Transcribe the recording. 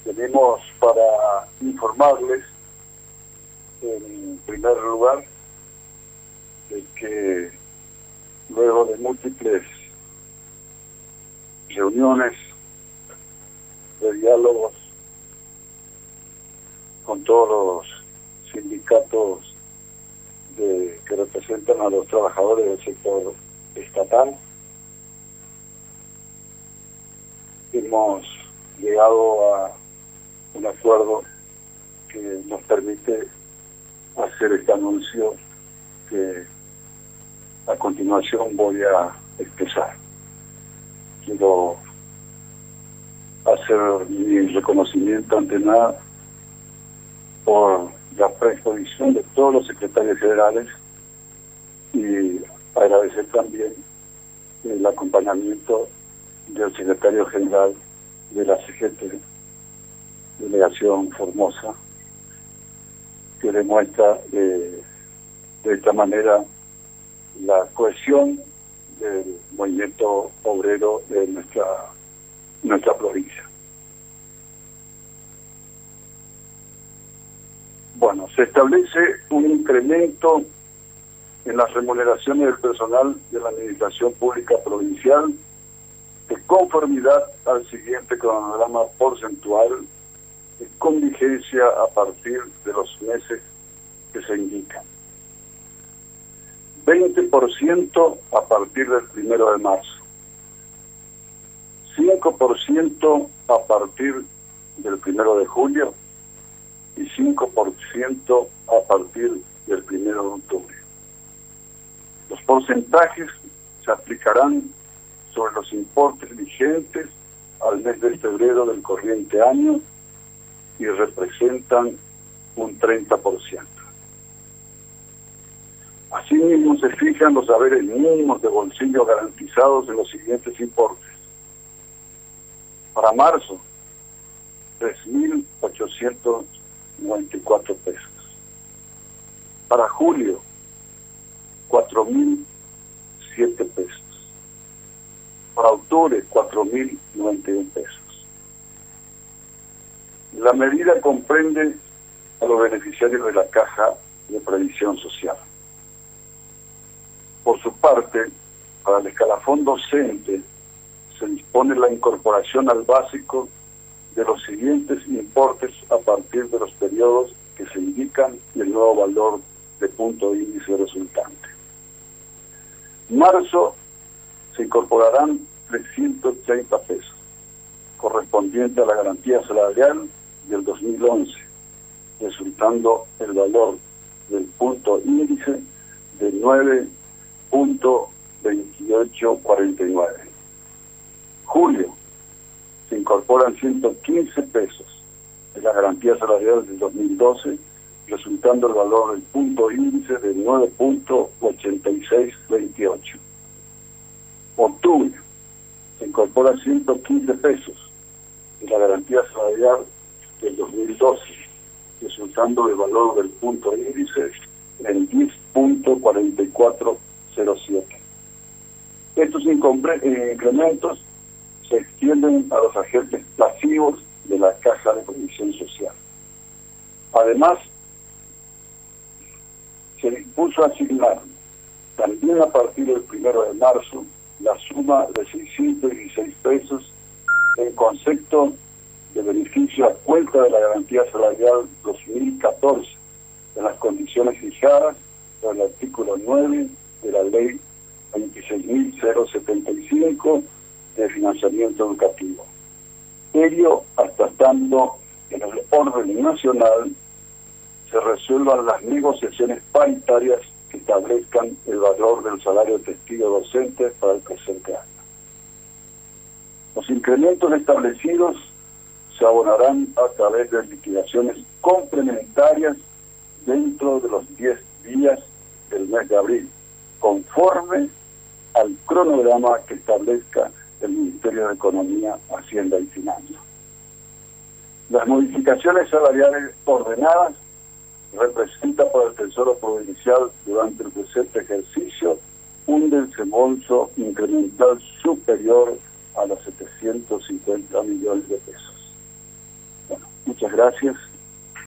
Venimos para informarles, en primer lugar, de que luego de múltiples reuniones de diálogos con todos los sindicatos que representan a los trabajadores del sector estatal, hemos llegado a un acuerdo que nos permite hacer este anuncio que a continuación voy a expresar. Quiero hacer mi reconocimiento ante nada por la predisposición de todos los secretarios generales y agradecer también el acompañamiento del secretario general de la CGT, Delegación Formosa, que demuestra de esta manera la cohesión del movimiento obrero de nuestra provincia. Bueno, se establece un incremento en las remuneraciones del personal de la Administración Pública Provincial de conformidad al siguiente cronograma porcentual con vigencia a partir de los meses que se indican. 20% a partir del 1 de marzo, 5% a partir del 1 de julio y 5% a partir del 1 de octubre. Los porcentajes se aplicarán sobre los importes vigentes al mes de febrero del corriente año y representan un 30%. Asimismo, se fijan los haberes mínimos de bolsillo garantizados en los siguientes importes. Para marzo, 3.894 pesos. Para julio, 4.007 pesos. Para octubre, 4.091 pesos. La medida comprende a los beneficiarios de la Caja de Previsión Social. Por su parte, para el escalafón docente, se dispone la incorporación al básico de los siguientes importes a partir de los periodos que se indican y el nuevo valor de punto índice resultante. En marzo se incorporarán 330 pesos, correspondiente a la garantía salarial del 2011, resultando el valor del punto índice de 9.2849. Julio se incorporan 115 pesos de la garantía salarial del 2012, resultando el valor del punto índice de 9.8628. Octubre se incorpora 115 pesos de la garantía salarial del 2012, resultando el valor del punto índice en 10.4407. Estos incrementos se extienden a los agentes pasivos de la Caja de Previsión Social. Además, se dispuso asignar también a partir del 1 de marzo la suma de 616 pesos en concepto de beneficio a cuenta de la garantía salarial 2014, en las condiciones fijadas por el artículo 9 de la ley 26.075 de financiamiento educativo. Ello hasta tanto en el orden nacional se resuelvan las negociaciones paritarias que establezcan el valor del salario testigo docente para el presente año. Los incrementos establecidos se abonarán a través de liquidaciones complementarias dentro de los 10 días del mes de abril, conforme al cronograma que establezca el Ministerio de Economía, Hacienda y Finanzas. Las modificaciones salariales ordenadas representan para el Tesoro Provincial durante el presente ejercicio un desembolso incremental superior a los 750 millones de pesos. Bueno, Muchas gracias.